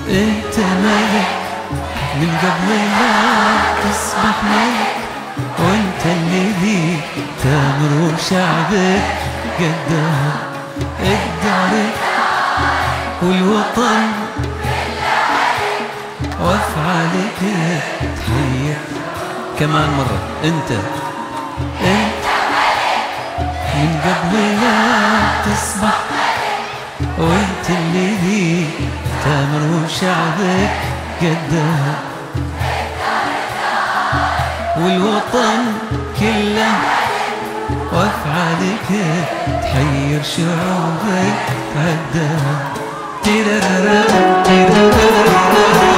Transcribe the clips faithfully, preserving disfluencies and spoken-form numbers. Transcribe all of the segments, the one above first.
انت ملك من قبل ما تصبح ملك، وانت اللي ذي تامر وشعبك قدها الدار والوطن وافعالك تحير. كمان مرة انت انت من قبل ما تصبح، وانت اللي ذي تامر وشعبك قدها والوطن كله وافعالك تحير شعوبك عدها. تيرارارا تيرارارا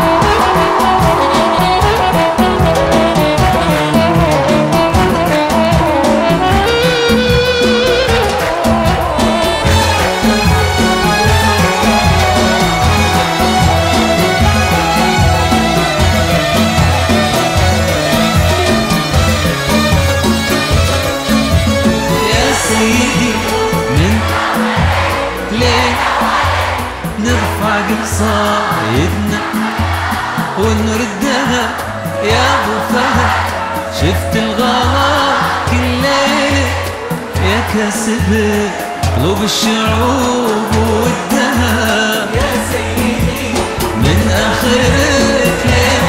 نرفع قصايدنا ونردها يا ابو فهد. شفت الغلا كل ليلة يا كاسب قلوب الشعوب ودها يا سيدي من اخرك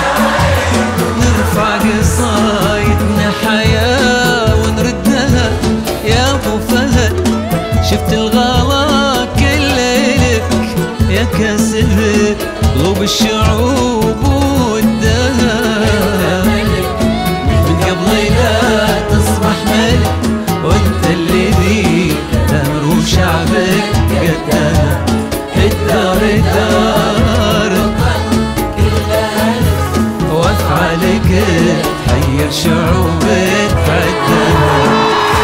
نرفع قصايدنا حياة ونردها يا ابو فهد. شفت الغلا يا كاسب قلوب الشعوب ودها من قبل لا تصبح ملك، وانت اللي ذي تامر وشعبك قدها الدار الدار وافعالك تحير شعوبك عدها.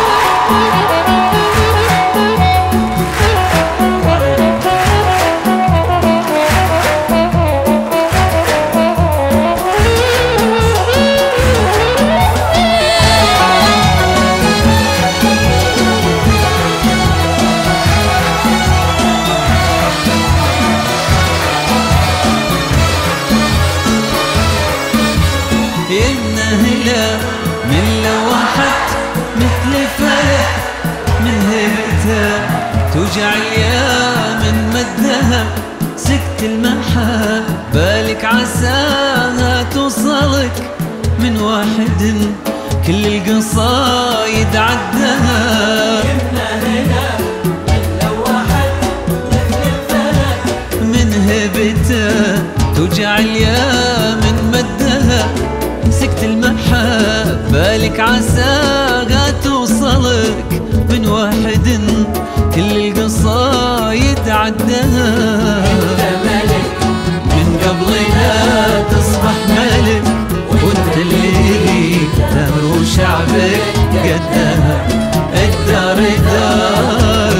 النهلة من لوحت مثل فلك من هبتها توجع اليا من مدها. سكت المحا بالك عساها توصلك من واحد كل القصايد عدها. النهلة من لوحت مثل فلك من هبتها توجع اليا من مدها. سكت المحا بالك عساها توصلك من واحد كل القصايد عدها. انت ملك من قبل لا تصبح ملك، وانت اللي تامر وشعبك قدها الدار الدار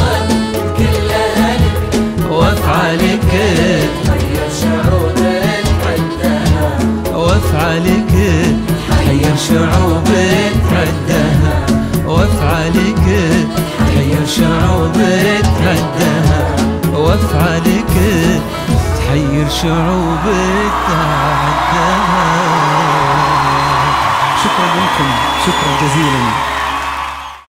وافعالك تحير شعوبك عدها وافعالك تحير شعوبك عدها وافعالك تحير شعوبك عدها وافعالك تحير شعوبك عدها. شكرا لكم، شكرا جزيلا.